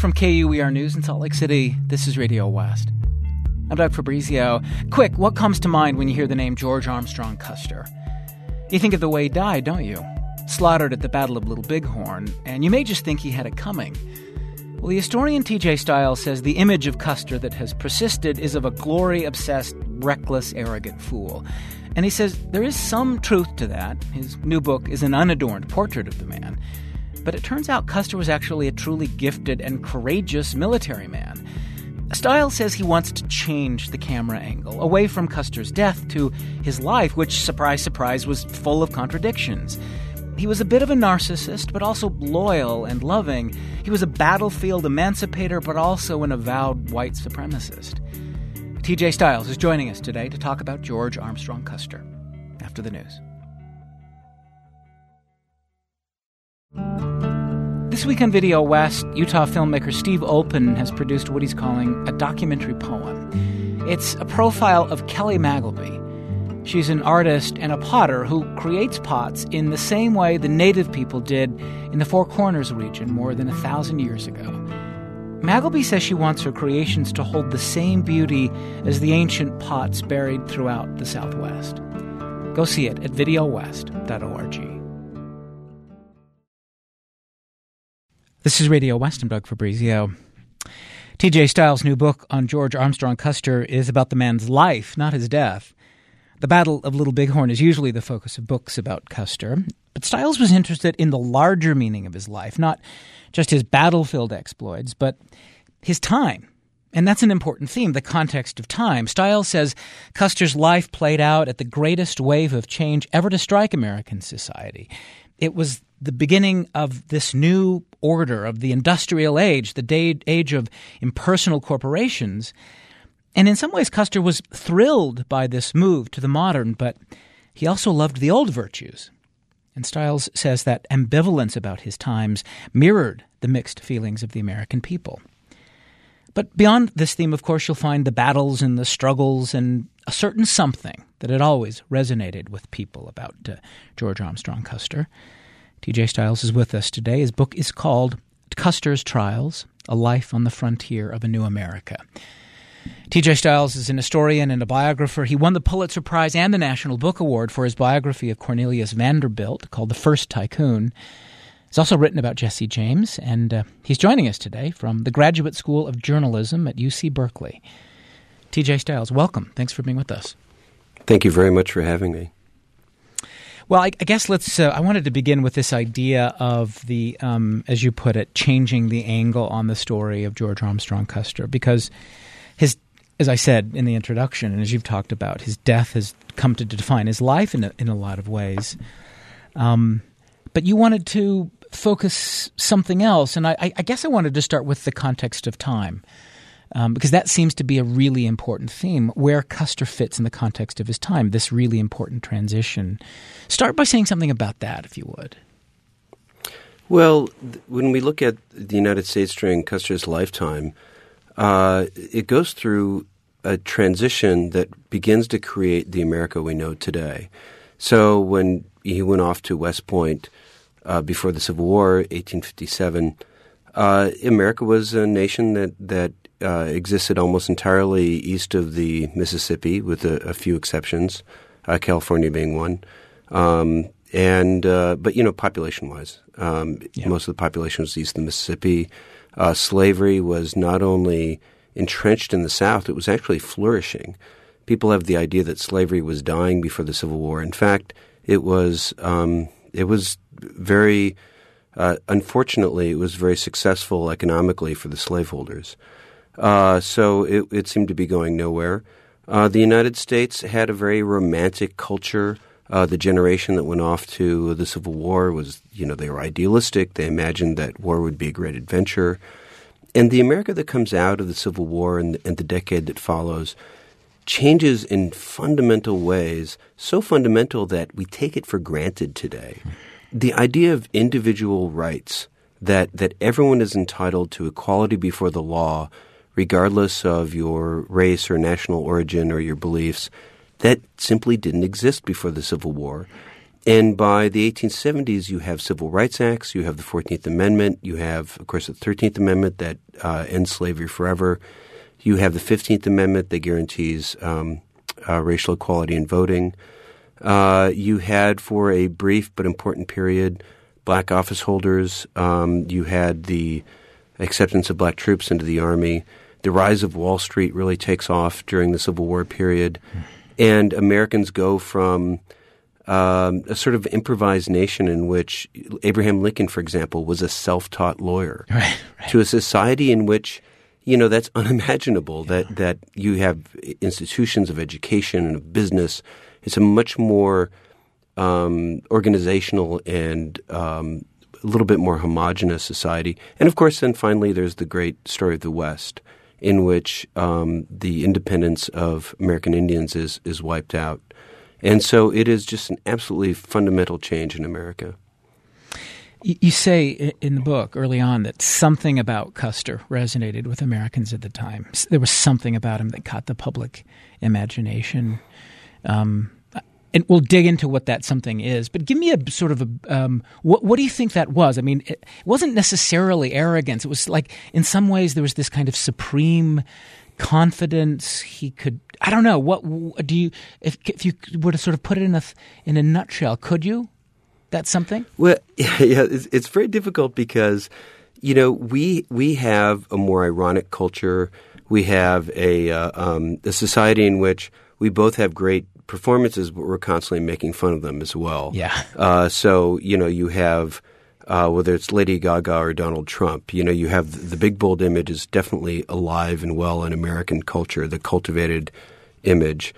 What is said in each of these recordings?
from KUER News in Salt Lake City, this is Radio West. I'm Doug Fabrizio. Quick, what comes to mind when you hear the name George Armstrong Custer? You think of the way he died, don't you? Slaughtered at the Battle of Little Bighorn, and you may just think he had it coming. Well, the historian T.J. Stiles says the image of Custer that has persisted is of a glory-obsessed, reckless, arrogant fool. And he says there is some truth to that. His new book is an unadorned portrait of the man. But it turns out Custer was actually a truly gifted and courageous military man. Stiles says he wants to change the camera angle, away from Custer's death to his life, which, surprise, surprise, was full of contradictions. He was a bit of a narcissist, but also loyal and loving. He was a battlefield emancipator, but also an avowed white supremacist. T.J. Stiles is joining us today to talk about George Armstrong Custer. After the news. This week on Video West, Utah filmmaker Steve Olpin has produced what he's calling a documentary poem. It's a profile of Kelly Magleby. She's an artist and a potter who creates pots in the same way the native people did in the Four Corners region more than 1,000 years ago. Magleby says she wants her creations to hold the same beauty as the ancient pots buried throughout the Southwest. Go see it at videowest.org. This is Radio West. I'm Doug Fabrizio. T.J. Stiles' new book on George Armstrong Custer is about the man's life, not his death. The Battle of Little Bighorn is usually the focus of books about Custer, but Stiles was interested in the larger meaning of his life, not just his battlefield exploits, but his time. And that's an important theme, the context of time. Stiles says Custer's life played out at the greatest wave of change ever to strike American society. It was the beginning of this new order of the industrial age, the age of impersonal corporations. And in some ways, Custer was thrilled by this move to the modern, but he also loved the old virtues. And Stiles says that ambivalence about his times mirrored the mixed feelings of the American people. But beyond this theme, of course, you'll find the battles and the struggles and a certain something that had always resonated with people about George Armstrong Custer. T.J. Stiles is with us today. His book is called Custer's Trials, A Life on the Frontier of a New America. T.J. Stiles is an historian and a biographer. He won the Pulitzer Prize and the National Book Award for his biography of Cornelius Vanderbilt called The First Tycoon. He's also written about Jesse James, and he's joining us today from the Graduate School of Journalism at UC Berkeley. T.J. Stiles, welcome. Thanks for being with us. Thank you very much for having me. Well, I guess I wanted to begin with this idea of the, as you put it, changing the angle on the story of George Armstrong Custer, because as I said in the introduction, and as you've talked about, his death has come to define his life in a lot of ways. But you wanted to focus something else, and I guess I wanted to start with the context of time. Because that seems to be a really important theme, where Custer fits in the context of his time, this really important transition. Start by saying something about that, if you would. Well, when we look at the United States during Custer's lifetime, it goes through a transition that begins to create the America we know today. So when he went off to West Point before the Civil War, 1857, America was a nation that existed almost entirely east of the Mississippi, with a few exceptions, California being one. But population-wise, most of the population was east of the Mississippi. Slavery was not only entrenched in the South; it was actually flourishing. People have the idea that slavery was dying before the Civil War. In fact, it was very unfortunately, it was very successful economically for the slaveholders. So it seemed to be going nowhere. The United States had a very romantic culture. The generation that went off to the Civil War was, they were idealistic. They imagined that war would be a great adventure. And the America that comes out of the Civil War and the decade that follows changes in fundamental ways, so fundamental that we take it for granted today. The idea of individual rights, that everyone is entitled to equality before the law, regardless of your race or national origin or your beliefs, that simply didn't exist before the Civil War. And by the 1870s, you have civil rights acts, you have the 14th Amendment, you have, of course, the 13th Amendment that ends slavery forever. You have the 15th Amendment that guarantees racial equality in voting. You had, for a brief but important period, black office holders. You had the acceptance of black troops into the Army. The rise of Wall Street really takes off during the Civil War period. And Americans go from a sort of improvised nation in which Abraham Lincoln, for example, was a self-taught lawyer, right. to a society in which, that's unimaginable, that you have institutions of education and of business. It's a much more organizational and a little bit more homogenous society. And, of course, then finally there's the great story of the West, in which the independence of American Indians is wiped out. And so it is just an absolutely fundamental change in America. You say in the book early on that something about Custer resonated with Americans at the time. There was something about him that caught the public imagination. And we'll dig into what that something is. But give me a sort of what do you think that was? I mean, it wasn't necessarily arrogance. It was like, in some ways, there was this kind of supreme confidence. He could, I don't know, what do you, if you were to sort of put it in a nutshell, could you? That's something? Well, yeah, it's very difficult because, we have a more ironic culture. We have a society in which we both have great performances, but we're constantly making fun of them as well. Yeah. So, you have, whether it's Lady Gaga or Donald Trump, you have the big, bold image is definitely alive and well in American culture, the cultivated image.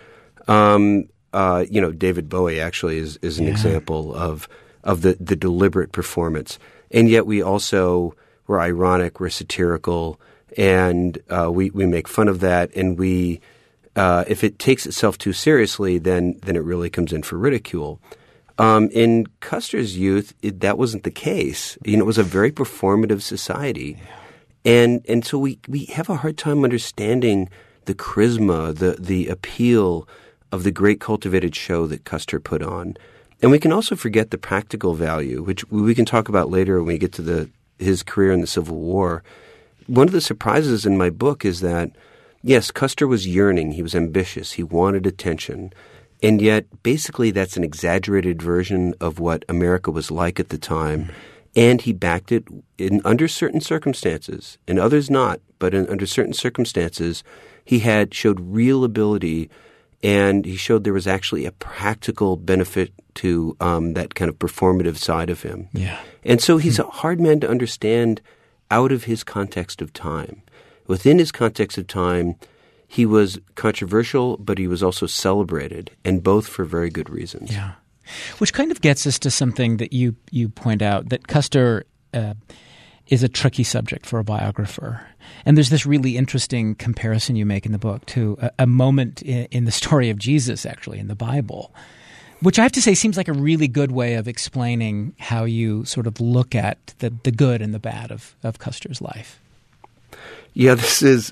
David Bowie actually is an example of the deliberate performance. And yet we're ironic, we're satirical, and we make fun of that. And we, if it takes itself too seriously, then it really comes in for ridicule. In Custer's youth, that wasn't the case. It was a very performative society. Yeah. And so we have a hard time understanding the charisma, the appeal of the great cultivated show that Custer put on. And we can also forget the practical value, which we can talk about later when we get to his career in the Civil War. One of the surprises in my book is that, yes, Custer was yearning. He was ambitious. He wanted attention. And yet, basically, that's an exaggerated version of what America was like at the time. And he backed it under certain circumstances, and others not. But under certain circumstances, he showed real ability, and he showed there was actually a practical benefit to that kind of performative side of him. Yeah. And so he's a hard man to understand out of his context of time. Within his context of time, he was controversial, but he was also celebrated, and both for very good reasons. Yeah. Which kind of gets us to something that you point out, that Custer is a tricky subject for a biographer. And there's this really interesting comparison you make in the book to a moment in the story of Jesus, actually, in the Bible, which I have to say seems like a really good way of explaining how you sort of look at the good and the bad of Custer's life. Yeah, this is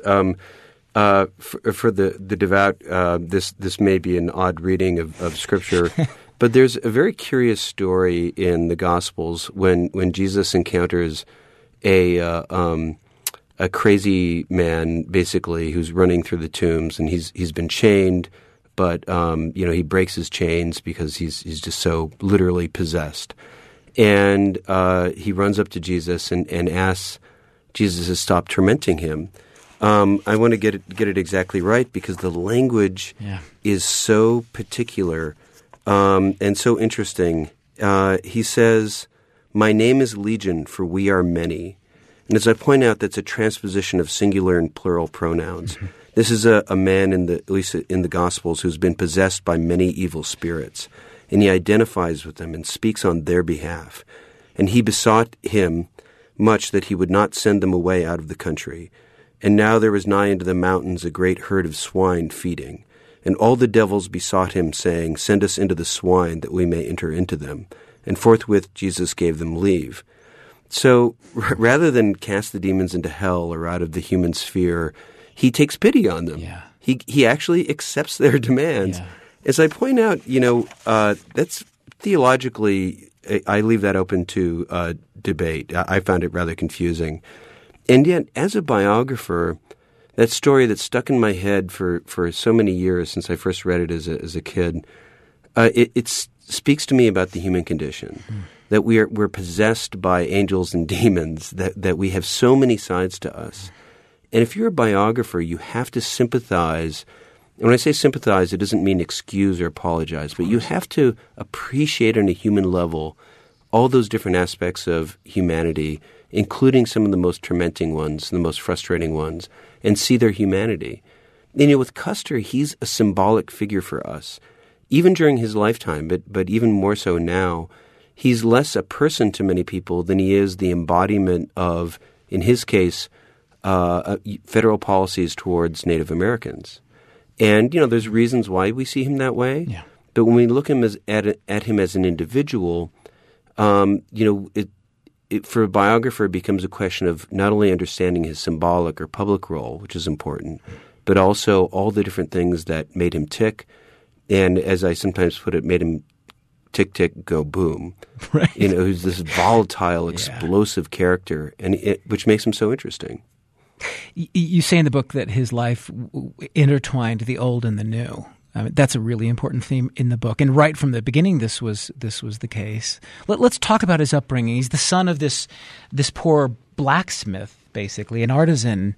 for the devout. This may be an odd reading of Scripture, but there's a very curious story in the Gospels when Jesus encounters a crazy man, basically, who's running through the tombs, and he's been chained, but he breaks his chains because he's just so literally possessed, and he runs up to Jesus and asks Jesus to stop tormenting him. I want to get it exactly right because the language is so particular and so interesting. He says, "My name is Legion, for we are many." And as I point out, that's a transposition of singular and plural pronouns. Mm-hmm. This is a man, at least in the Gospels, who's been possessed by many evil spirits. And he identifies with them and speaks on their behalf. And he besought him much that he would not send them away out of the country. And now there was nigh unto the mountains a great herd of swine feeding. And all the devils besought him, saying, Send us into the swine, that we may enter into them. And forthwith Jesus gave them leave. So rather than cast the demons into hell or out of the human sphere, he takes pity on them. Yeah. He actually accepts their demands. Yeah. As I point out, that's theologically, I leave that open to debate. I found it rather confusing. And yet, as a biographer, that story that stuck in my head for so many years since I first read it as a kid, it speaks to me about the human condition, that we're possessed by angels and demons, that we have so many sides to us. And if you're a biographer, you have to sympathize. And when I say sympathize, it doesn't mean excuse or apologize, but you have to appreciate on a human level all those different aspects of humanity, including some of the most tormenting ones, the most frustrating ones, and see their humanity. And, with Custer, he's a symbolic figure for us. Even during his lifetime, but even more so now, he's less a person to many people than he is the embodiment of, in his case, federal policies towards Native Americans. And, there's reasons why we see him that way. Yeah. But when we look at him as an individual, for a biographer, it becomes a question of not only understanding his symbolic or public role, which is important, but also all the different things that made him tick. And as I sometimes put it, made him tick, tick, go boom. Right. Who's this volatile, explosive character, and which makes him so interesting. You say in the book that his life intertwined the old and the new. That's a really important theme in the book. And right from the beginning, this was the case. Let's talk about his upbringing. He's the son of this poor blacksmith, basically, an artisan.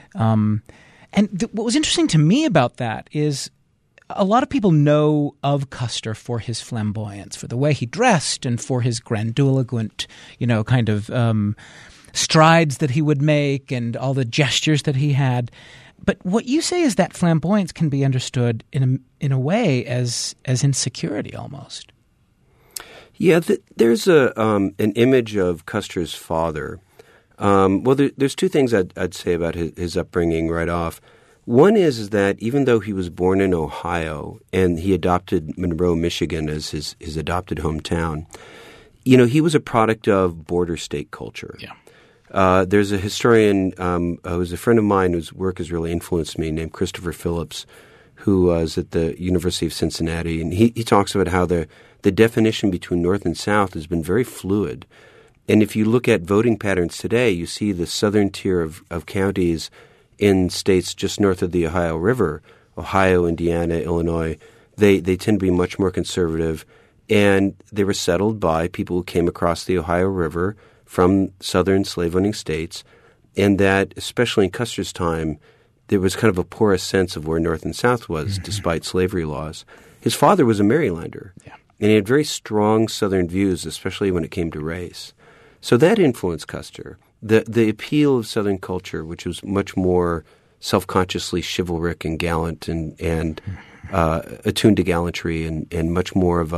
What was interesting to me about that is a lot of people know of Custer for his flamboyance, for the way he dressed, and for his grandiloquent, kind of strides that he would make and all the gestures that he had. But what you say is that flamboyance can be understood in a way as insecurity almost. Yeah, there's an image of Custer's father. There's two things I'd say about his upbringing right off. One is that even though he was born in Ohio and he adopted Monroe, Michigan as his adopted hometown, he was a product of border state culture. Yeah. There's a historian who's a friend of mine whose work has really influenced me named Christopher Phillips, who was at the University of Cincinnati. And he talks about how the definition between North and South has been very fluid. And if you look at voting patterns today, you see the southern tier of counties in states just north of the Ohio River, Ohio, Indiana, Illinois, they tend to be much more conservative. And they were settled by people who came across the Ohio River from southern slave-owning states, and that, especially in Custer's time, there was kind of a porous sense of where North and South was, despite slavery laws. His father was a Marylander, and he had very strong Southern views, especially when it came to race. So that influenced Custer. The appeal of Southern culture, which was much more self-consciously chivalric and gallant and attuned to gallantry and much more of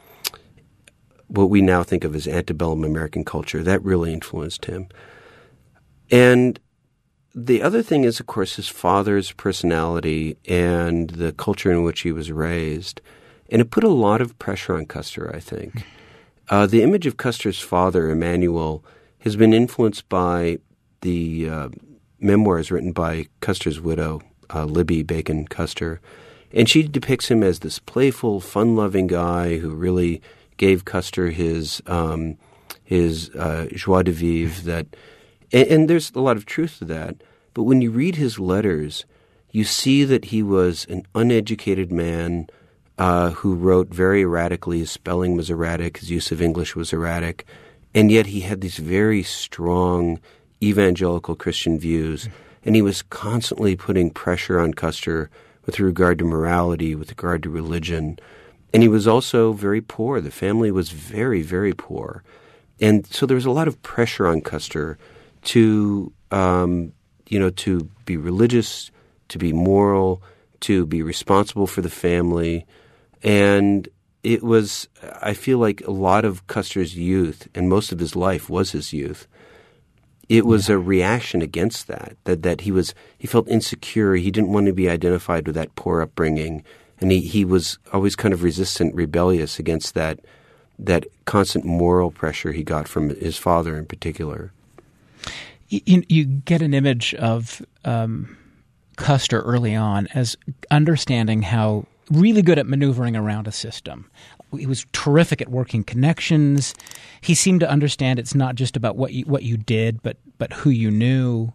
what we now think of as antebellum American culture, that really influenced him. And the other thing is, of course, his father's personality and the culture in which he was raised. And it put a lot of pressure on Custer, I think. The image of Custer's father, Emmanuel, has been influenced by the memoirs written by Custer's widow, Libby Bacon Custer. And she depicts him as this playful, fun-loving guy who really gave Custer his joie de vivre. And there's a lot of truth to that. But when you read his letters, you see that he was an uneducated man who wrote very erratically. His spelling was erratic. His use of English was erratic. And yet he had these very strong evangelical Christian views. And he was constantly putting pressure on Custer with regard to morality, with regard to religion. And he was also very poor. The family was very, very poor. And so there was a lot of pressure on Custer to be religious, to be moral, to be responsible for the family. And it was, I feel like a lot of Custer's youth, and most of his life was his youth, it was a reaction against that he felt insecure. He didn't want to be identified with that poor upbringing. And he was always kind of resistant, rebellious against that constant moral pressure he got from his father in particular. You get an image of Custer early on as understanding how really good at maneuvering around a system. he was terrific at working connections. He seemed to understand it's not just about what you did, but who you knew.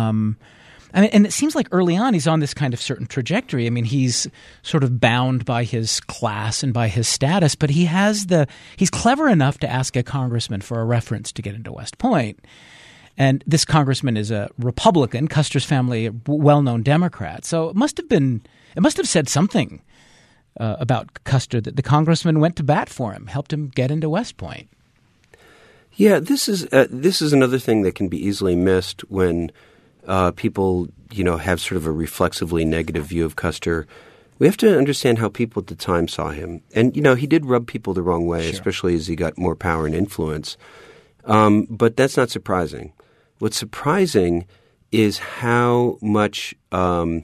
And it seems like early on he's on this kind of certain trajectory. I mean, he's sort of bound by his class and by his status, but he's clever enough to ask a congressman for a reference to get into West Point. And this congressman is a Republican, Custer's family, a well-known Democrat. So it must have said something about Custer that the congressman went to bat for him, helped him get into West Point. Yeah, this is another thing that can be easily missed when people, have sort of a reflexively negative view of Custer. We have to understand how people at the time saw him. And, he did rub people the wrong way, sure, especially as he got more power and influence. But that's not surprising. What's surprising is how much how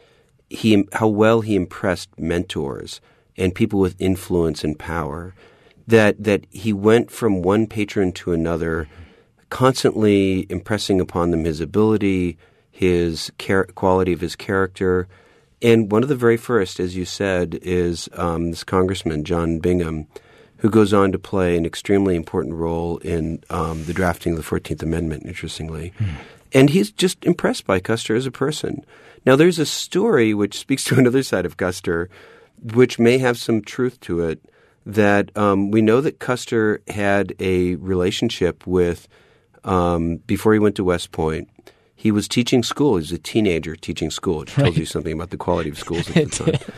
well he impressed mentors and people with influence and power, that he went from one patron to another, constantly impressing upon them his ability, his quality of his character. And one of the very first, as you said, is this congressman, John Bingham, who goes on to play an extremely important role in the drafting of the 14th Amendment, interestingly. And he's just impressed by Custer as a person. Now, there's a story which speaks to another side of Custer, which may have some truth to it, that we know that Custer had a relationship with before he went to West Point. He was teaching school. He was a teenager teaching school, which tells you something about the quality of schools at the time.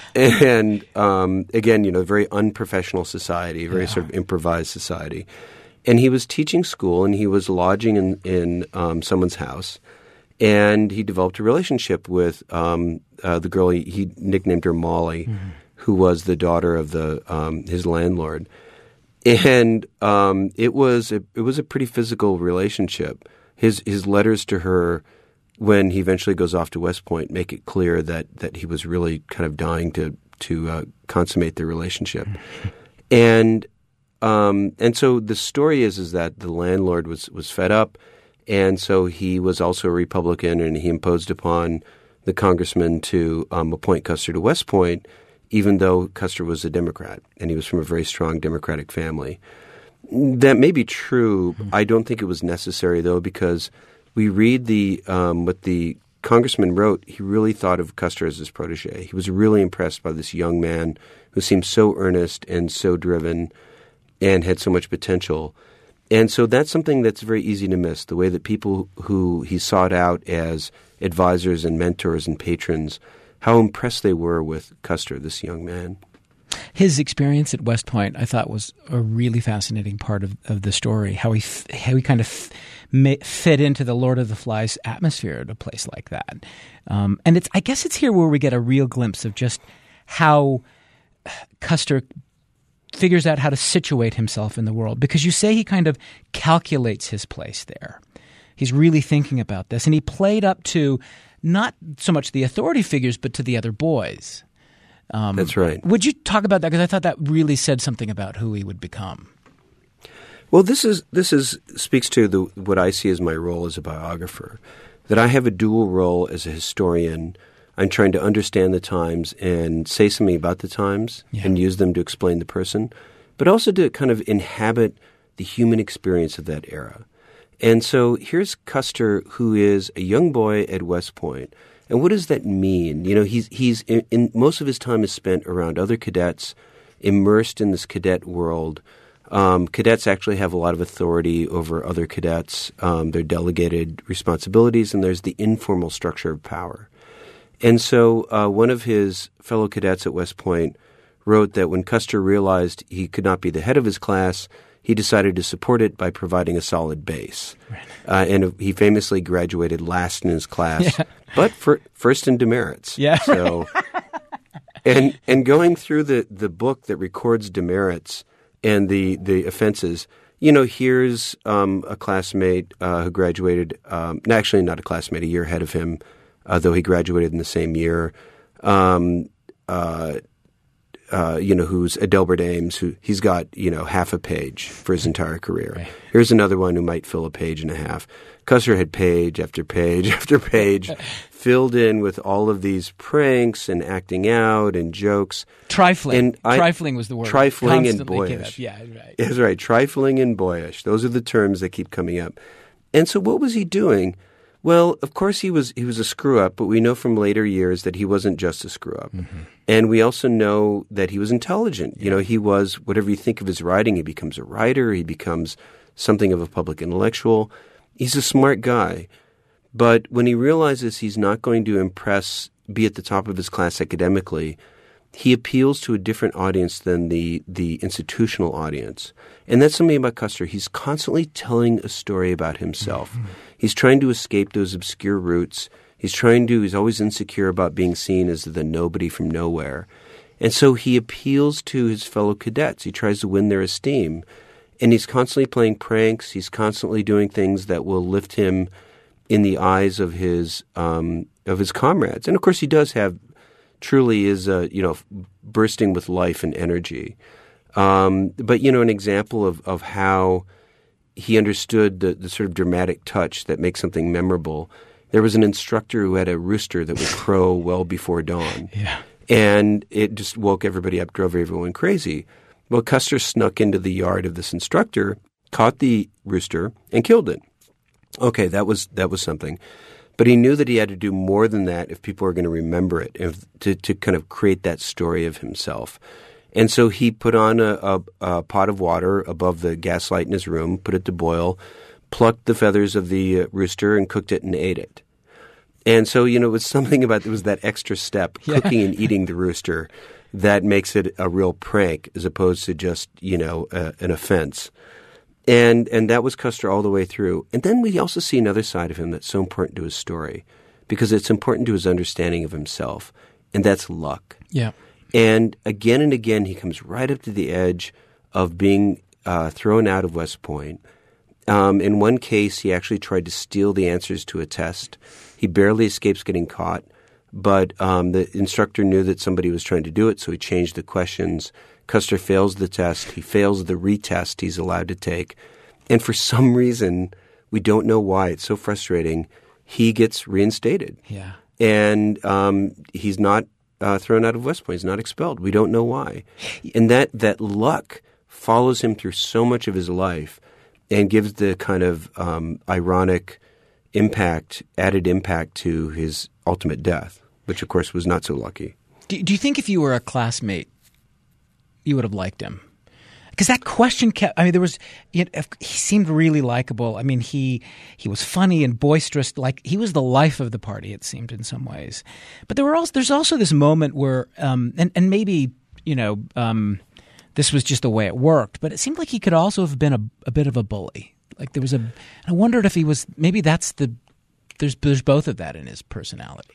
And again, very unprofessional society, very sort of improvised society. And he was teaching school, and he was lodging in someone's house. And he developed a relationship with the girl. He nicknamed her Molly, who was the daughter of his landlord. And it was a pretty physical relationship. His letters to her, when he eventually goes off to West Point, make it clear that he was really kind of dying to consummate their relationship. And so the story is that the landlord was fed up, and so he was also a Republican, and he imposed upon the congressman to appoint Custer to West Point, even though Custer was a Democrat, and he was from a very strong Democratic family. That may be true. I don't think it was necessary, though, because we read what the congressman wrote. He really thought of Custer as his protege. He was really impressed by this young man who seemed so earnest and so driven and had so much potential. And so that's something that's very easy to miss, the way that people who he sought out as advisors and mentors and patrons, how impressed they were with Custer, this young man. His experience at West Point, I thought, was a really fascinating part of the story. How he kind of fit into the Lord of the Flies atmosphere at a place like that, and I guess it's here where we get a real glimpse of just how Custer figures out how to situate himself in the world. Because you say he kind of calculates his place there. He's really thinking about this, and he played up to not so much the authority figures, but to the other boys. That's right. Would you talk about that? Because I thought that really said something about who he would become. Well, this speaks to what I see as my role as a biographer, that I have a dual role as a historian. I'm trying to understand the times and say something about the times and use them to explain the person, but also to kind of inhabit the human experience of that era. And so here's Custer, who is a young boy at West Point. And what does that mean? He's in most of his time is spent around other cadets, immersed in this cadet world. Cadets actually have a lot of authority over other cadets. They're delegated responsibilities, and there's the informal structure of power. And so one of his fellow cadets at West Point wrote that when Custer realized he could not be the head of his class, he decided to support it by providing a solid base. Right. And he famously graduated last in his class, but first in demerits. Yeah. So, and going through the book that records demerits and the offenses, here's a classmate who graduated, actually not a classmate, a year ahead of him, though he graduated in the same year. who's Adelbert Ames, who he's got, half a page for his entire career. Right. Here's another one who might fill a page and a half. Custer had page after page after page filled in with all of these pranks and acting out and jokes. Trifling. Trifling was the word. Trifling and boyish. Yeah, right. That's right. Trifling and boyish. Those are the terms that keep coming up. And so what was he doing? Well, of course he was a screw-up, but we know from later years that he wasn't just a screw-up. Mm-hmm. And we also know that he was intelligent. Yeah. He was, whatever you think of his writing, he becomes a writer, he becomes something of a public intellectual. He's a smart guy. But when he realizes he's not going to be at the top of his class academically, he appeals to a different audience than the institutional audience. And that's something about Custer. He's constantly telling a story about himself. Mm-hmm. He's trying to escape those obscure roots. He's always insecure about being seen as the nobody from nowhere. And so he appeals to his fellow cadets. He tries to win their esteem. And he's constantly playing pranks. He's constantly doing things that will lift him in the eyes of his comrades. And of course he does truly is, bursting with life and energy. But, an example of how he understood the sort of dramatic touch that makes something memorable. There was an instructor who had a rooster that would crow well before dawn. Yeah. And it just woke everybody up, drove everyone crazy. Well, Custer snuck into the yard of this instructor, caught the rooster, and killed it. Okay, that was something. But he knew that he had to do more than that if people were going to remember it, to kind of create that story of himself. And so he put on a pot of water above the gas light in his room, put it to boil, plucked the feathers of the rooster and cooked it and ate it. And so, it was something about, it was that extra step, cooking and eating the rooster, that makes it a real prank as opposed to just, an offense. And that was Custer all the way through. And then we also see another side of him that's so important to his story because it's important to his understanding of himself, and that's luck. Yeah. And again, he comes right up to the edge of being thrown out of West Point. In one case, he actually tried to steal the answers to a test. He barely escapes getting caught, but the instructor knew that somebody was trying to do it, so he changed the questions. Custer fails the test. He fails the retest he's allowed to take. And for some reason, we don't know why, it's so frustrating, he gets reinstated. Yeah. And he's not thrown out of West Point. He's not expelled. We don't know why. And that luck follows him through so much of his life and gives the kind of ironic added impact to his ultimate death, which, of course, was not so lucky. Do you think if you were a classmate, you would have liked him? Because that question kept – he seemed really likable. I mean, he was funny and boisterous. Like, he was the life of the party, it seemed, in some ways. But there's also this moment where and maybe, this was just the way it worked, but it seemed like he could also have been a bit of a bully. Like, there was I wondered if he was – maybe that's there's both of that in his personality.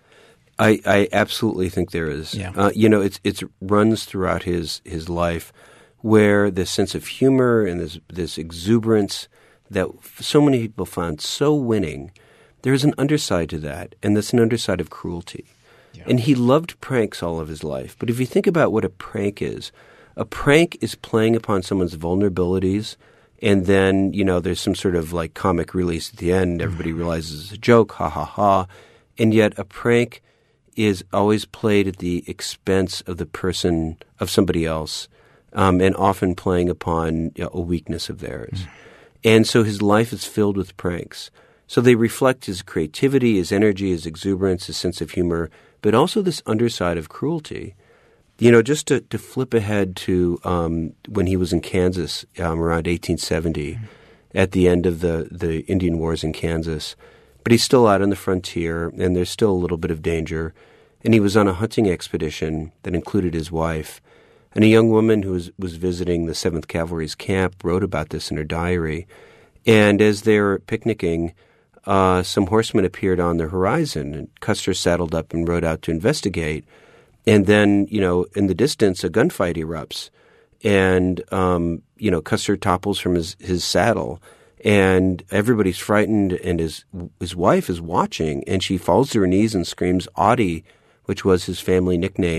I absolutely think there is. Yeah. It runs throughout his life, where this sense of humor and this exuberance that so many people found so winning, there's an underside to that, and that's an underside of cruelty. Yeah. And he loved pranks all of his life. But if you think about what a prank is playing upon someone's vulnerabilities, and then, there's some sort of like comic release at the end. Everybody realizes it's a joke, ha, ha, ha. And yet a prank is always played at the expense of the person, of somebody else, and often playing upon a weakness of theirs. Mm. And so his life is filled with pranks. So they reflect his creativity, his energy, his exuberance, his sense of humor, but also this underside of cruelty. Just to flip ahead to when he was in Kansas around 1870, at the end of the Indian Wars in Kansas. But he's still out on the frontier, and there's still a little bit of danger. And he was on a hunting expedition that included his wife. And a young woman who was visiting the 7th Cavalry's camp wrote about this in her diary. And as they were picnicking, some horsemen appeared on the horizon, and Custer saddled up and rode out to investigate. And then, in the distance, a gunfight erupts. And, Custer topples from his saddle. And everybody's frightened, and his wife is watching, and she falls to her knees and screams "Audie," which was his family nickname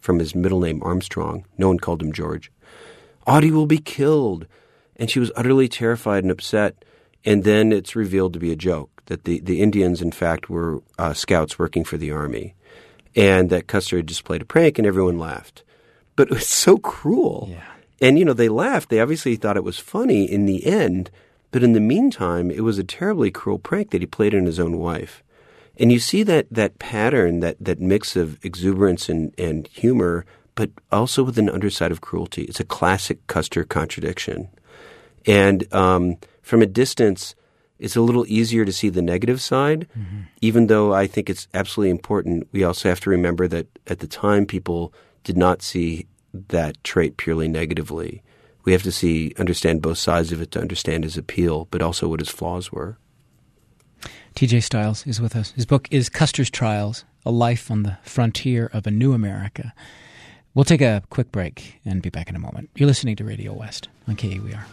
from his middle name Armstrong. No one called him George. Audie will be killed. And she was utterly terrified and upset. And then it's revealed to be a joke, that the Indians, in fact, were scouts working for the army, and that Custer had just played a prank, and everyone laughed. But it was so cruel. Yeah. And, they laughed. They obviously thought it was funny in the end, but in the meantime, it was a terribly cruel prank that he played on his own wife. And you see that pattern, that mix of exuberance and humor, but also with an underside of cruelty. It's a classic Custer contradiction. And from a distance, it's a little easier to see the negative side, even though I think it's absolutely important. We also have to remember that at the time, people did not see that trait purely negatively. We have to understand both sides of it to understand his appeal, but also what his flaws were. T.J. Stiles is with us. His book is Custer's Trials, A Life on the Frontier of a New America. We'll take a quick break and be back in a moment. You're listening to Radio West on KUER.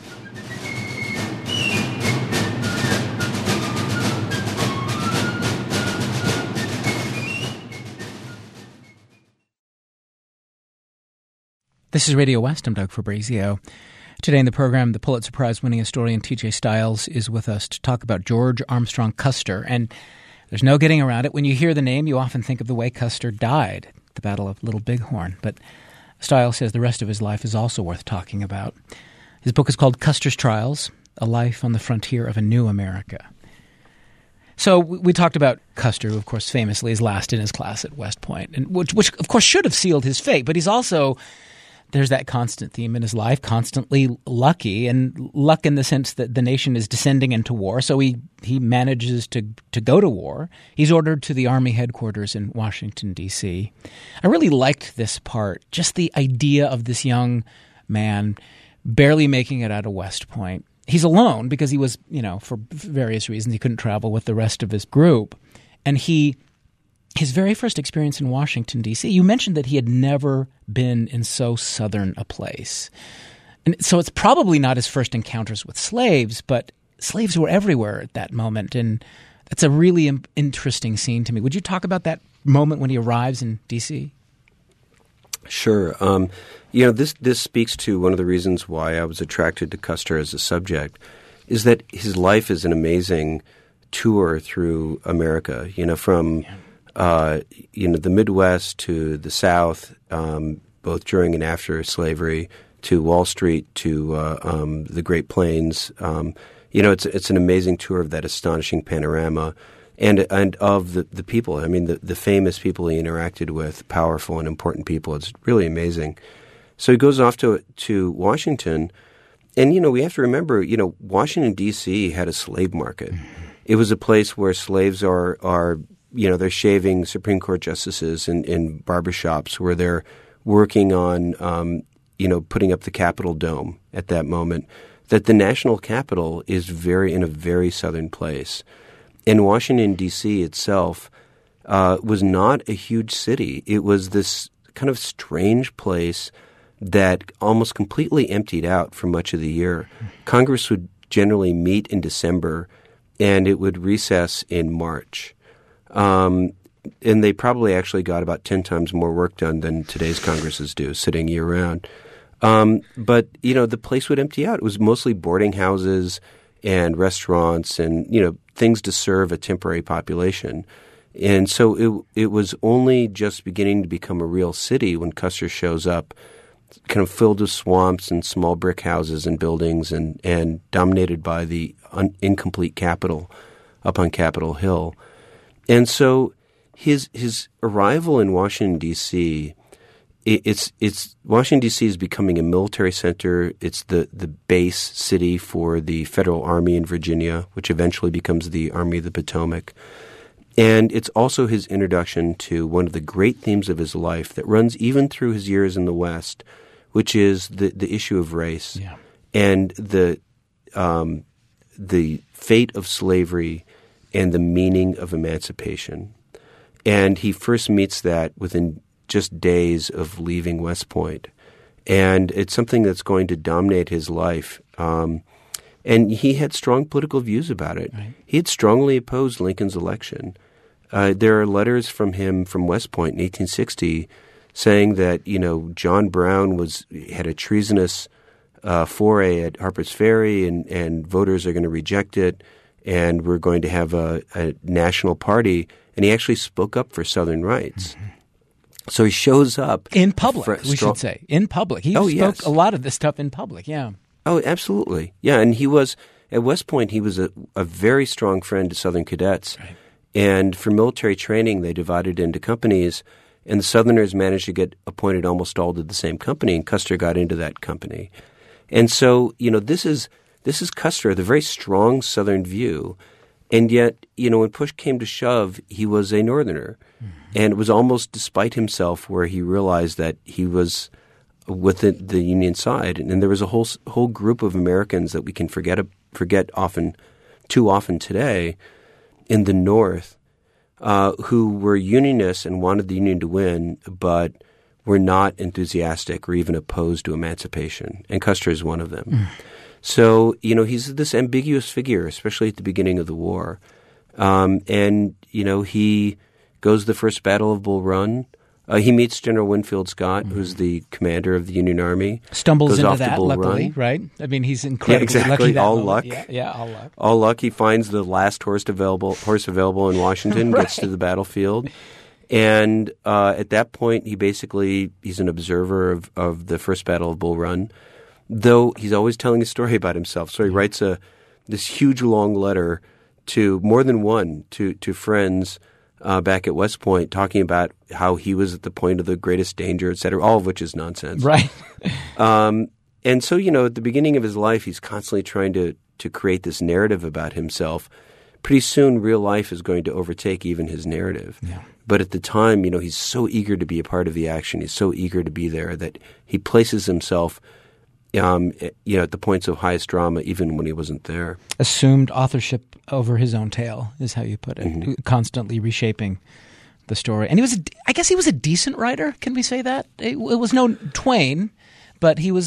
This is Radio West. I'm Doug Fabrizio. Today in the program, the Pulitzer Prize-winning historian T.J. Stiles is with us to talk about George Armstrong Custer. And there's no getting around it. When you hear the name, you often think of the way Custer died at the Battle of Little Bighorn. But Stiles says the rest of his life is also worth talking about. His book is called Custer's Trials, A Life on the Frontier of a New America. So we talked about Custer, who, of course, famously is last in his class at West Point, and which of course, should have sealed his fate. But he's also... There's that constant theme in his life, constantly lucky, and luck in the sense that the nation is descending into war, so he manages to go to war. He's ordered to the Army headquarters in Washington, D.C. I really liked this part, just the idea of this young man barely making it out of West Point. He's alone because he was, for various reasons, he couldn't travel with the rest of his group. And his very first experience in Washington, D.C., you mentioned that he had never been in so southern a place. And so it's probably not his first encounters with slaves, but slaves were everywhere at that moment. And that's a really interesting scene to me. Would you talk about that moment when he arrives in D.C.? Sure. This speaks to one of the reasons why I was attracted to Custer as a subject, is that his life is an amazing tour through America, from... the Midwest to the South, both during and after slavery, to Wall Street, to the Great Plains. It's an amazing tour of that astonishing panorama, and of the people. I mean, the famous people he interacted with, powerful and important people. It's really amazing. So he goes off to Washington, and we have to remember, Washington D.C. had a slave market. It was a place where slaves are they're shaving Supreme Court justices in barbershops, where they're working on, putting up the Capitol dome at that moment. That the national capital is in a very southern place. And Washington, D.C. itself was not a huge city. It was this kind of strange place that almost completely emptied out for much of the year. Congress would generally meet in December, and it would recess in March. And they probably actually got about 10 times more work done than today's Congresses do, sitting year-round. But, the place would empty out. It was mostly boarding houses and restaurants and, things to serve a temporary population. And so it was only just beginning to become a real city when Custer shows up, kind of filled with swamps and small brick houses and buildings and dominated by the incomplete Capitol up on Capitol Hill. And so his arrival in Washington, D.C., Washington, D.C. is becoming a military center. It's the base city for the Federal Army in Virginia, which eventually becomes the Army of the Potomac. And it's also his introduction to one of the great themes of his life that runs even through his years in the West, which is the issue of race and the fate of slavery and the meaning of emancipation. And he first meets that within just days of leaving West Point. And it's something that's going to dominate his life. And he had strong political views about it. Right. He had strongly opposed Lincoln's election. There are letters from him from West Point in 1860 saying that, John Brown had a treasonous foray at Harper's Ferry, and voters are going to reject it, and we're going to have a national party. And he actually spoke up for Southern rights. Mm-hmm. So he shows up in public. We should say in public. He spoke a lot of this stuff in public. Yeah. Oh, absolutely. Yeah, and he was at West Point. He was a very strong friend to Southern cadets, right. And for military training, they divided into companies, and the Southerners managed to get appointed almost all to the same company, and Custer got into that company. And so, this is Custer, the very strong Southern view. And yet, when push came to shove, he was a Northerner. Mm-hmm. And it was almost despite himself where he realized that he was with the Union side. And there was a whole group of Americans that we can forget too often today in the North who were Unionists and wanted the Union to win, but were not enthusiastic or even opposed to emancipation. And Custer is one of them. Mm. So, he's this ambiguous figure, especially at the beginning of the war. And he goes to the first Battle of Bull Run. He meets General Winfield Scott, who's the commander of the Union Army. Stumbles into that, luckily, right? I mean, he's incredibly lucky that all moment. Luck. Yeah, all luck. All luck. He finds the last horse available in Washington, right. Gets to the battlefield. And at that point, he's an observer of the first Battle of Bull Run, though he's always telling a story about himself. So he writes this huge, long letter to more than one to friends back at West Point, talking about how he was at the point of the greatest danger, et cetera, all of which is nonsense. Right. And so, at the beginning of his life, he's constantly trying to create this narrative about himself. Pretty soon, real life is going to overtake even his narrative. Yeah. But at the time, he's so eager to be a part of the action. He's so eager to be there that he places himself at the points of highest drama, even when he wasn't there. Assumed authorship over his own tale is how you put it, mm-hmm. Constantly reshaping the story. And I guess he was a decent writer. Can we say that? It was no Twain, but he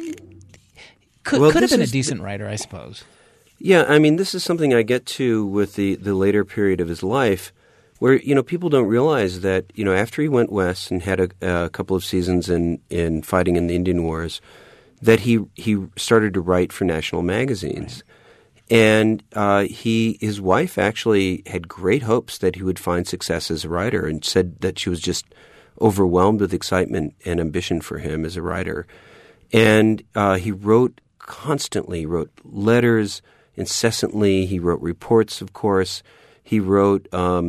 could have been a decent writer, I suppose. Yeah, I mean, this is something I get to with the later period of his life, where, people don't realize that, after he went west and had a couple of seasons in fighting in the Indian Wars, that he started to write for national magazines. Right. And his wife actually had great hopes that he would find success as a writer, and said that she was just overwhelmed with excitement and ambition for him as a writer. And he wrote constantly, wrote letters incessantly. He wrote reports, of course. He wrote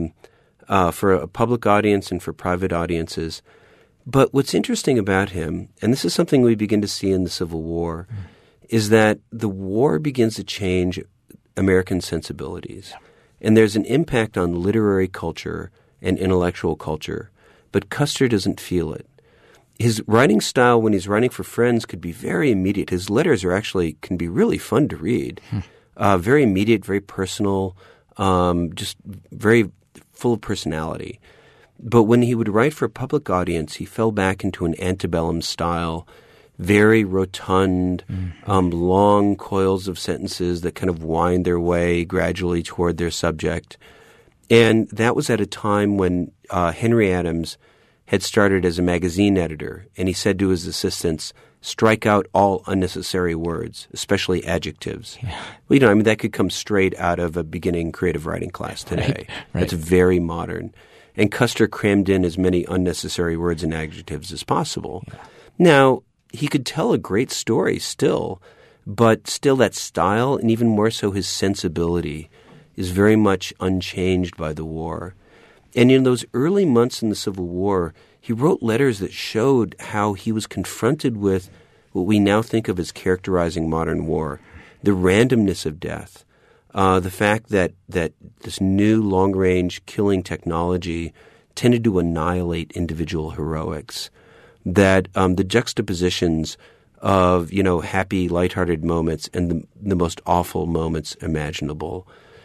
for a public audience and for private audiences. But what's interesting about him, and this is something we begin to see in the Civil War, is that the war begins to change American sensibilities. And there's an impact on literary culture and intellectual culture, but Custer doesn't feel it. His writing style when he's writing for friends could be very immediate. His letters can be really fun to read. Very immediate, very personal, just very full of personality. But when he would write for a public audience, he fell back into an antebellum style, very rotund, long coils of sentences that kind of wind their way gradually toward their subject. And that was at a time when Henry Adams had started as a magazine editor, and he said to his assistants, strike out all unnecessary words, especially adjectives. Yeah. Well, that could come straight out of a beginning creative writing class today. Right. It's very modern. And Custer crammed in as many unnecessary words and adjectives as possible. Yeah. Now, he could tell a great story still, but still that style, and even more so his sensibility, is very much unchanged by the war. And in those early months in the Civil War, he wrote letters that showed how he was confronted with what we now think of as characterizing modern war, the randomness of death, the fact that this new long-range killing technology tended to annihilate individual heroics, that the juxtapositions of, happy, lighthearted moments and the most awful moments imaginable.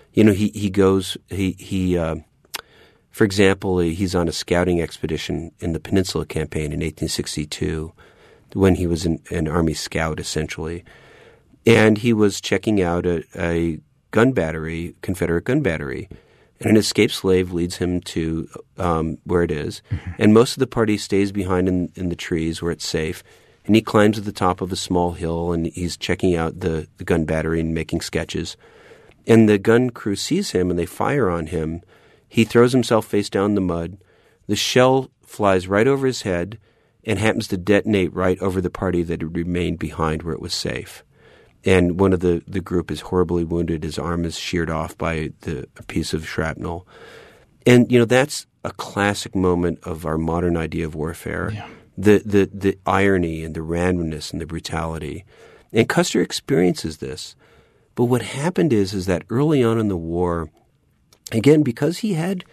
For example, he's on a scouting expedition in the Peninsula Campaign in 1862 when he was an Army scout, essentially. And he was checking out a gun battery, Confederate gun battery. and an escaped slave leads him to where it is. And most of the party stays behind in the trees where it's safe. And he climbs to the top of a small hill, and he's checking out the gun battery and making sketches. And the gun crew sees him, and they fire on him. He throws himself face down in the mud. The shell flies right over his head and happens to detonate right over the party that had remained behind where it was safe. And one of the group is horribly wounded. His arm is sheared off by a piece of shrapnel. And, that's a classic moment of our modern idea of warfare. Yeah. The irony and the randomness and the brutality. And Custer experiences this. But what happened is that early on in the war, again, because he had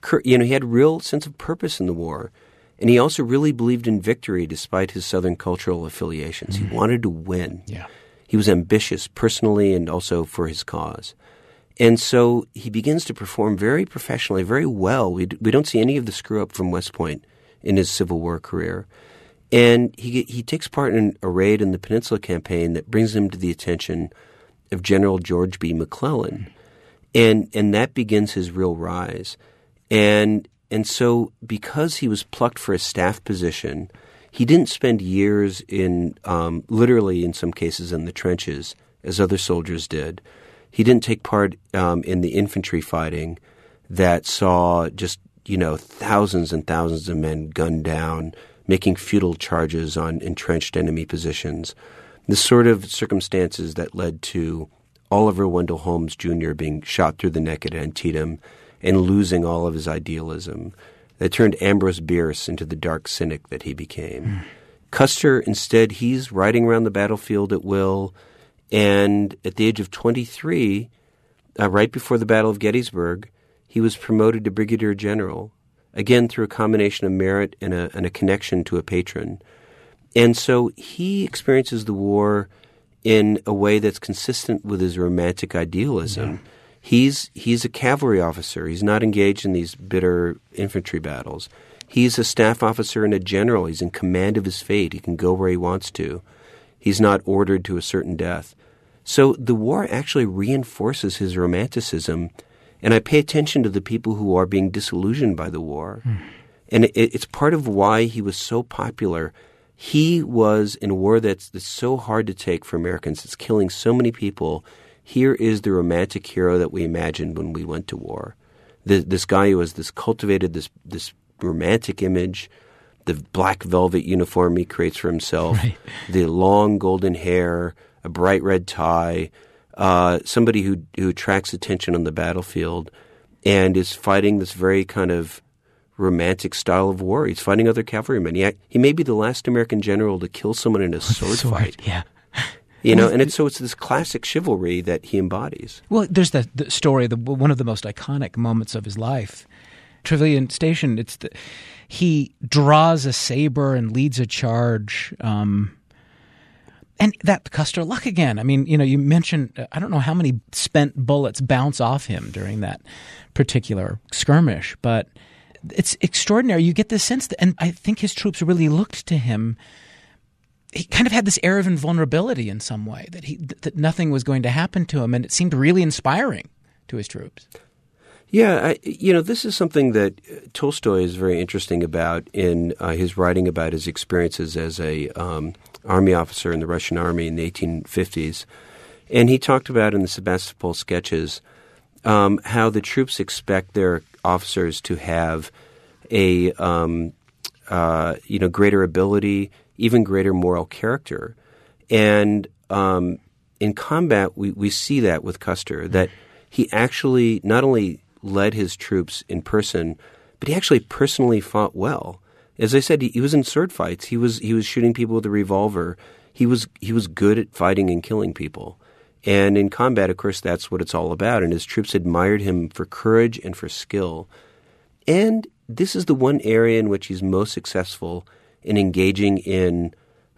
real sense of purpose in the war, and he also really believed in victory despite his Southern cultural affiliations. He wanted to win. Yeah. He was ambitious personally and also for his cause. And so he begins to perform very professionally, very well. We don't see any of the screw-up from West Point in his Civil War career. And he takes part in a raid in the Peninsula Campaign that brings him to the attention of General George B. McClellan. And that begins his real rise. And so because he was plucked for a staff position, he didn't spend years in literally in some cases in the trenches as other soldiers did. He didn't take part in the infantry fighting that saw just, thousands and thousands of men gunned down, making futile charges on entrenched enemy positions. The sort of circumstances that led to Oliver Wendell Holmes Jr. being shot through the neck at Antietam and losing all of his idealism, that turned Ambrose Bierce into the dark cynic that he became. Custer, instead, he's riding around the battlefield at will, and at the age of 23, right before the Battle of Gettysburg, he was promoted to brigadier general, again through a combination of merit and a connection to a patron. And so he experiences the war in a way that's consistent with his romantic idealism. Yeah. He's a cavalry officer. He's not engaged in these bitter infantry battles. He's a staff officer and a general. He's in command of his fate. He can go where he wants to. He's not ordered to a certain death. So the war actually reinforces his romanticism, and I pay attention to the people who are being disillusioned by the war. And it's part of why he was so popular. He was in a war that's so hard to take for Americans. It's killing so many people. Here is the romantic hero that we imagined when we went to war. This guy who has cultivated this romantic image, the black velvet uniform he creates for himself, right, the long golden hair, a bright red tie, somebody who attracts attention on the battlefield and is fighting this very kind of romantic style of war. He's fighting other cavalrymen. He may be the last American general to kill someone in a sword fight. Yeah. And it's this classic chivalry that he embodies. Well, there's the story, one of the most iconic moments of his life. Trevilian Station, he draws a saber and leads a charge. And that Custer luck again. I mean, you mentioned, I don't know how many spent bullets bounce off him during that particular skirmish, but it's extraordinary. You get this sense that, and I think his troops really looked to him. He kind of had this air of invulnerability in some way, that nothing was going to happen to him, and it seemed really inspiring to his troops. Yeah, this is something that Tolstoy is very interesting about in his writing about his experiences as a army officer in the Russian army in the 1850s. And he talked about in the Sebastopol sketches how the troops expect their officers to have a greater ability, even greater moral character. And in combat, we see that with Custer, that he actually not only led his troops in person, but he actually personally fought well. As I said, he was in sword fights. He was shooting people with a revolver. He was good at fighting and killing people. And in combat, of course, that's what it's all about. And his troops admired him for courage and for skill. And this is the one area in which he's most successful in engaging in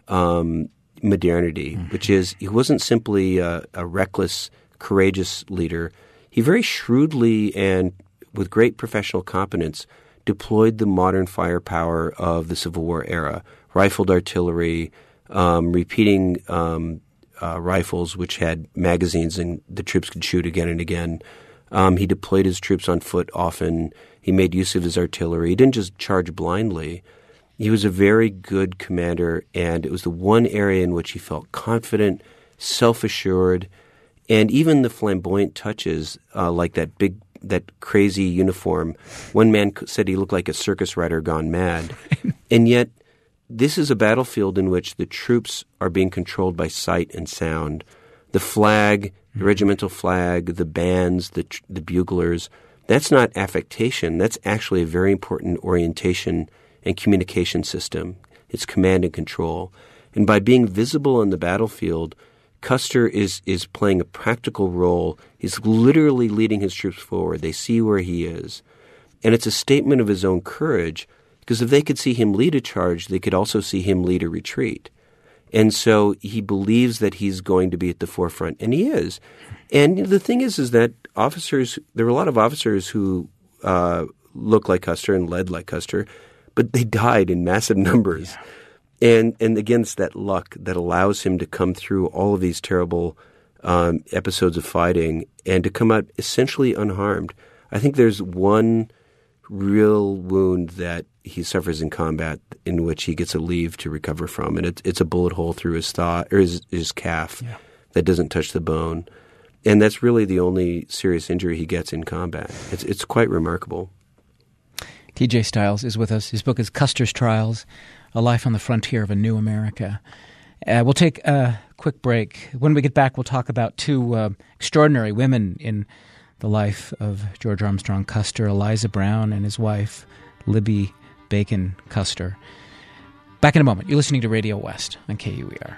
modernity, which is he wasn't simply a reckless, courageous leader. He very shrewdly and with great professional competence deployed the modern firepower of the Civil War era, rifled artillery, repeating rifles which had magazines and the troops could shoot again and again, He deployed his troops on foot often. He made use of his artillery. He didn't just charge blindly. He was a very good commander, and it was the one area in which he felt confident, self-assured, and even the flamboyant touches, like that crazy uniform. One man said he looked like a circus rider gone mad. And yet, this is a battlefield in which the troops are being controlled by sight and sound. The flag, the regimental flag, the bands, the buglers, that's not affectation. That's actually a very important orientation and communication system. It's command and control. And by being visible on the battlefield, Custer is playing a practical role. He's literally leading his troops forward. They see where he is. And it's a statement of his own courage, because if they could see him lead a charge, they could also see him lead a retreat. And so he believes that he's going to be at the forefront, and he is. And the thing is that there were a lot of officers who looked like Custer and led like Custer, but they died in massive numbers. Yeah. And again, it's that luck that allows him to come through all of these terrible episodes of fighting and to come out essentially unharmed. I think there's one real wound that he suffers in combat in which he gets a leave to recover from, and it's a bullet hole through his thigh or his calf that doesn't touch the bone, and that's really the only serious injury he gets in combat. It's quite remarkable. T.J. Stiles is with us. His book is Custer's Trials: A Life on the Frontier of a New America. We'll take a quick break. When we get back, we'll talk about two extraordinary women in the life of George Armstrong Custer, Eliza Brown and his wife, Libby Bacon Custer. Back in a moment. You're listening to Radio West on KUER.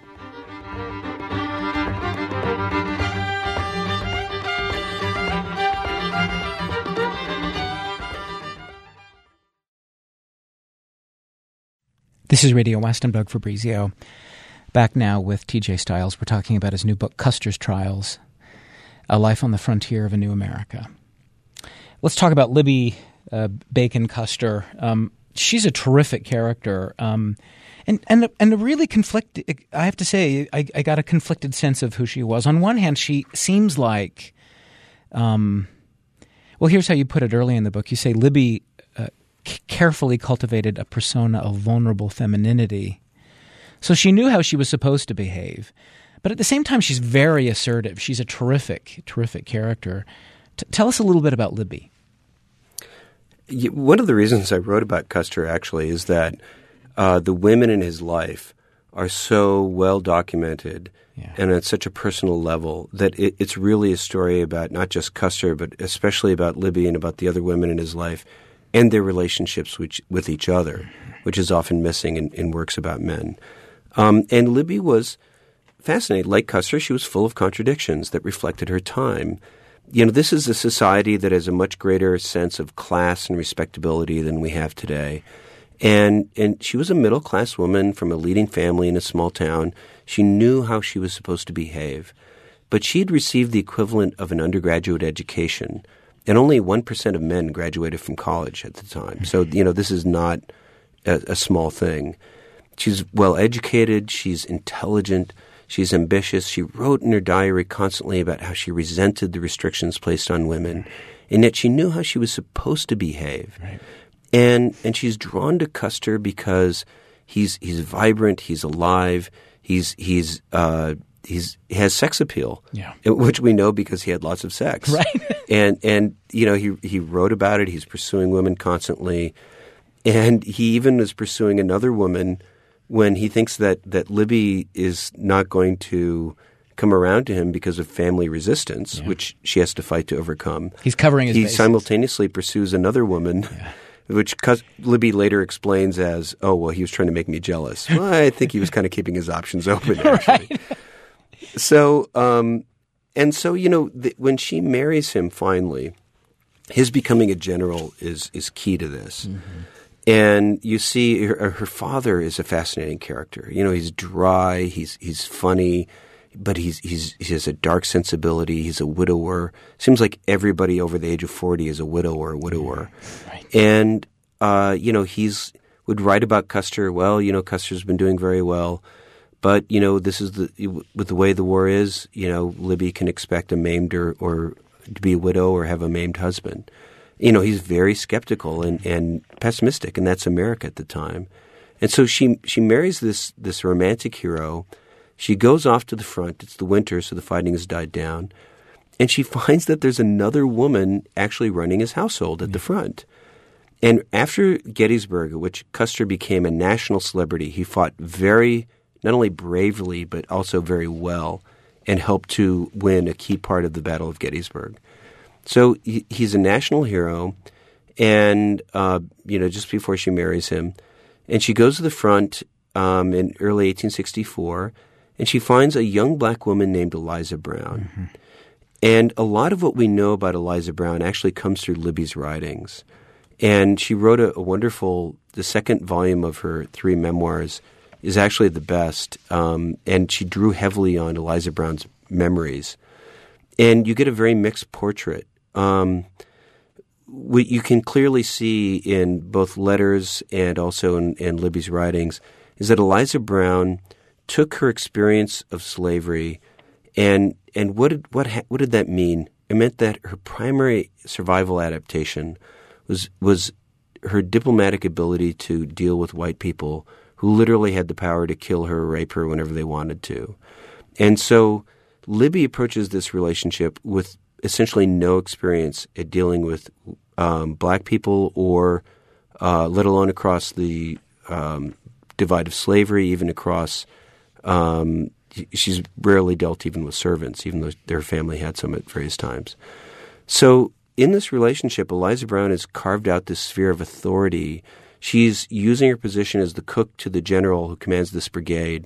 This is Radio West. I'm Doug Fabrizio. Back now with T.J. Stiles. We're talking about his new book, Custer's Trials: A Life on the Frontier of a New America. Let's talk about Libby Bacon Custer. She's a terrific character, and a really conflicted. I have to say, I got a conflicted sense of who she was. On one hand, she seems like, well, here's how you put it early in the book. You say Libby carefully cultivated a persona of vulnerable femininity, so she knew how she was supposed to behave. But at the same time, she's very assertive. She's a terrific character. Tell us a little bit about Libby. One of the reasons I wrote about Custer, actually, is that the women in his life are so well documented and at such a personal level that it's really a story about not just Custer, but especially about Libby and about the other women in his life and their relationships with each other, which is often missing in works about men. And Libby was fascinating. Like Custer, she was full of contradictions that reflected her time. You know, this is a society that has a much greater sense of class and respectability than we have today. And she was a middle-class woman from a leading family in a small town. She knew how she was supposed to behave. But she had received the equivalent of an undergraduate education, and only 1% of men graduated from college at the time. So, you know, this is not a small thing. She's well-educated. She's intelligent. She's ambitious. She wrote in her diary constantly about how she resented the restrictions placed on women, and yet she knew how she was supposed to behave. Right. And she's drawn to Custer because he's vibrant, he's alive, he has sex appeal, which we know because he had lots of sex. Right. and you know, he wrote about it. He's pursuing women constantly, and he even is pursuing another woman when he thinks that Libby is not going to come around to him because of family resistance, which she has to fight to overcome. He's covering his bases. He simultaneously pursues another woman, which Libby later explains as, oh, well, he was trying to make me jealous. Well, I think he was kind of keeping his options open, actually. Right. So, you know, when she marries him finally, his becoming a general is key to this. Mm-hmm. And you see her father is a fascinating character. You know, he's dry, he's funny, but he has a dark sensibility. He's a widower. Seems like everybody over the age of 40 is a widow or a widower. Right. And, you know, would write about Custer. Well, you know, Custer's been doing very well. But, you know, this is with the way the war is, you know, Libby can expect a maimed or to be a widow or have a maimed husband. He's very skeptical and pessimistic, and that's America at the time. And so she marries this romantic hero. She goes off to the front. It's the winter, so the fighting has died down. And she finds that there's another woman actually running his household at the front. And after Gettysburg, at which Custer became a national celebrity, he fought very, not only bravely, but also very well, and helped to win a key part of the Battle of Gettysburg. So he's a national hero, and, just before she marries him, and she goes to the front in early 1864, and she finds a young black woman named Eliza Brown. Mm-hmm. And a lot of what we know about Eliza Brown actually comes through Libby's writings. And she wrote a wonderful, the second volume of her 3 memoirs is actually the best, and she drew heavily on Eliza Brown's memories. And you get a very mixed portrait. What you can clearly see in both letters and also in Libby's writings is that Eliza Brown took her experience of slavery, and what did that mean? It meant that her primary survival adaptation was her diplomatic ability to deal with white people who literally had the power to kill her or rape her whenever they wanted to. And so Libby approaches this relationship with essentially no experience at dealing with black people or let alone across the divide of slavery, even across she's rarely dealt even with servants, even though their family had some at various times. So in this relationship, Eliza Brown has carved out this sphere of authority. She's using her position as the cook to the general who commands this brigade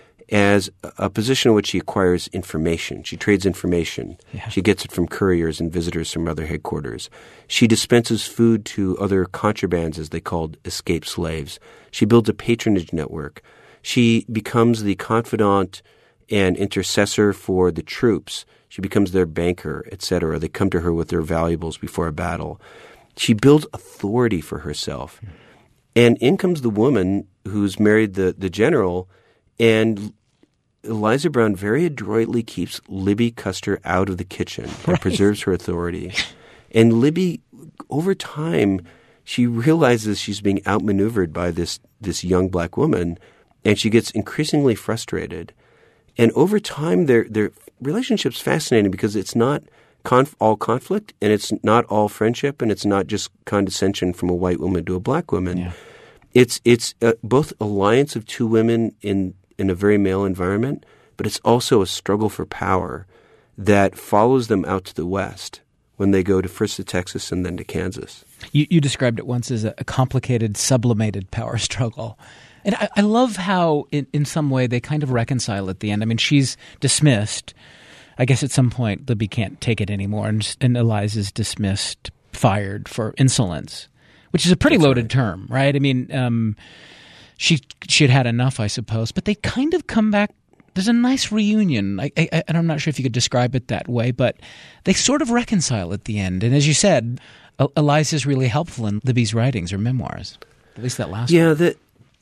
as a position in which she acquires information. She trades information. Yeah. She gets it from couriers and visitors from other headquarters. She dispenses food to other contrabands, as they called escaped slaves. She builds a patronage network. She becomes the confidant and intercessor for the troops. She becomes their banker, etc. They come to her with their valuables before a battle. She builds authority for herself. And in comes the woman who's married the general, and Eliza Brown very adroitly keeps Libby Custer out of the kitchen and preserves her authority. And Libby, over time, she realizes she's being outmaneuvered by this young black woman, and she gets increasingly frustrated. And over time, their relationship's fascinating because it's not all conflict, and it's not all friendship, and it's not just condescension from a white woman to a black woman. Yeah. It's both alliance of two women in a very male environment, but it's also a struggle for power that follows them out to the west when they go first to Texas and then to Kansas. You described it once as a complicated, sublimated power struggle. And I love how, in some way, they kind of reconcile at the end. I mean, she's dismissed. I guess at some point, Libby can't take it anymore, and Eliza's dismissed, fired for insolence, which is a pretty loaded term, right? I mean, she had had enough, I suppose. But they kind of come back. There's a nice reunion. And I'm not sure if you could describe it that way, but they sort of reconcile at the end. And as you said, Eliza's really helpful in Libby's writings or memoirs, at least that last one.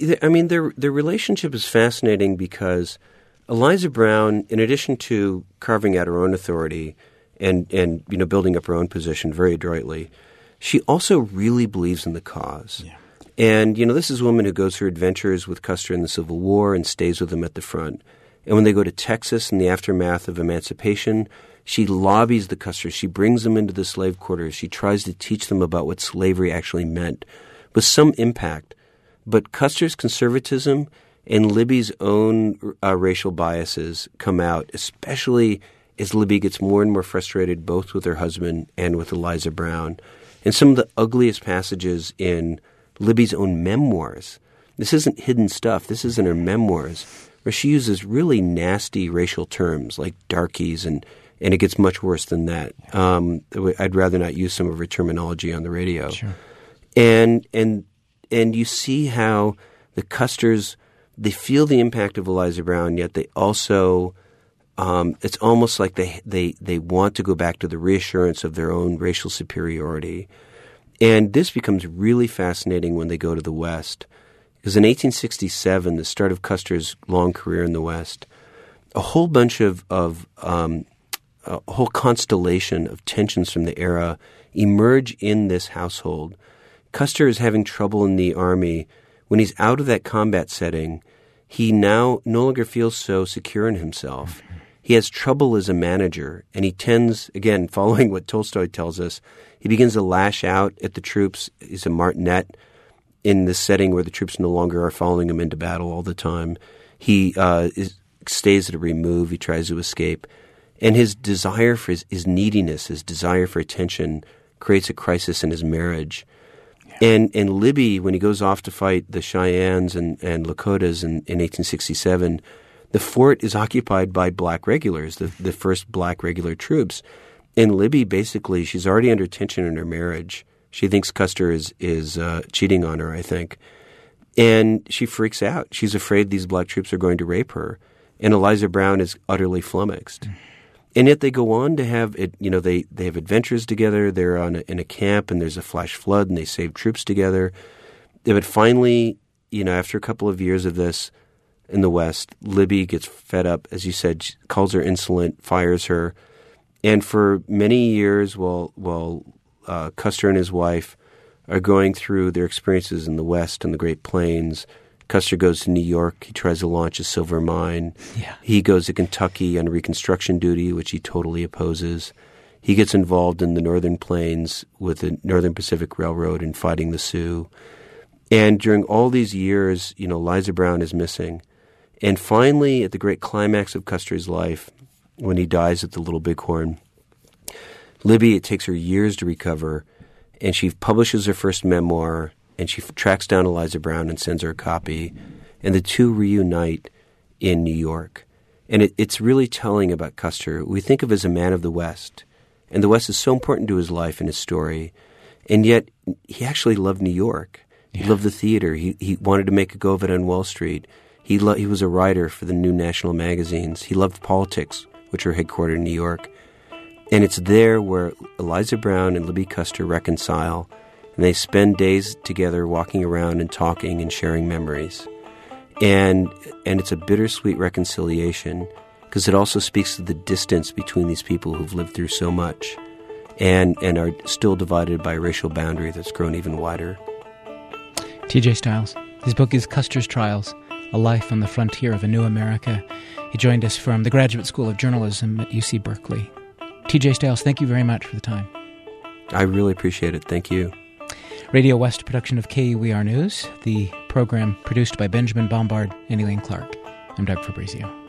Their relationship is fascinating because Eliza Brown, in addition to carving out her own authority and building up her own position very adroitly, she also really believes in the cause. Yeah. And, this is a woman who goes through adventures with Custer in the Civil War and stays with him at the front. And when they go to Texas in the aftermath of emancipation, she lobbies the Custers. She brings them into the slave quarters. She tries to teach them about what slavery actually meant with some impact. But Custer's conservatism and Libby's own racial biases come out, especially as Libby gets more and more frustrated both with her husband and with Eliza Brown. And some of the ugliest passages in Libby's own memoirs, this isn't hidden stuff, this is in her memoirs, where she uses really nasty racial terms like darkies, and it gets much worse than that. I'd rather not use some of her terminology on the radio. Sure. And you see how the Custers, they feel the impact of Eliza Brown, yet they also, it's almost like they want to go back to the reassurance of their own racial superiority. And this becomes really fascinating when they go to the West. Because in 1867, the start of Custer's long career in the West, a whole bunch of a whole constellation of tensions from the era emerge in this household. Custer is having trouble in the Army. When he's out of that combat setting, he now no longer feels so secure in himself. Mm-hmm. He has trouble as a manager, and he tends, again, following what Tolstoy tells us, he begins to lash out at the troops. He's a martinet in this setting where the troops no longer are following him into battle all the time. He stays at a remove. He tries to escape. And his desire for his neediness, his desire for attention creates a crisis in his marriage. Yeah. And Libby, when he goes off to fight the Cheyennes and Lakotas in 1867, the fort is occupied by black regulars, the first black regular troops. And Libby, basically, she's already under tension in her marriage. She thinks Custer is cheating on her, I think. And she freaks out. She's afraid these black troops are going to rape her. And Eliza Brown is utterly flummoxed. And yet they go on to have it. You know, they have adventures together. They're in a camp, and there's a flash flood, and they save troops together. But finally, you know, after a couple of years of this in the West, Libby gets fed up, as you said, calls her insolent, fires her. And for many years, while Custer and his wife are going through their experiences in the West and the Great Plains, Custer goes to New York. He tries to launch a silver mine. Yeah. He goes to Kentucky on reconstruction duty, which he totally opposes. He gets involved in the Northern Plains with the Northern Pacific Railroad and fighting the Sioux. And during all these years, you know, Eliza Brown is missing. And finally, at the great climax of Custer's life, when he dies at the Little Bighorn, Libby, it takes her years to recover, and she publishes her first memoir, and she tracks down Eliza Brown and sends her a copy, and the two reunite in New York. And it's really telling about Custer. We think of as a man of the West, and the West is so important to his life and his story, and yet he actually loved New York. He loved the theater. He wanted to make a go of it on Wall Street. He was a writer for the new national magazines. He loved politics, which are headquartered in New York. And it's there where Eliza Brown and Libby Custer reconcile, and they spend days together walking around and talking and sharing memories. And it's a bittersweet reconciliation because it also speaks to the distance between these people who've lived through so much and are still divided by a racial boundary that's grown even wider. T.J. Stiles. His book is Custer's Trials, A Life on the Frontier of a New America. He joined us from the Graduate School of Journalism at UC Berkeley. T.J. Stiles, thank you very much for the time. I really appreciate it. Thank you. Radio West production of KUER News, the program produced by Benjamin Bombard and Elaine Clark. I'm Doug Fabrizio.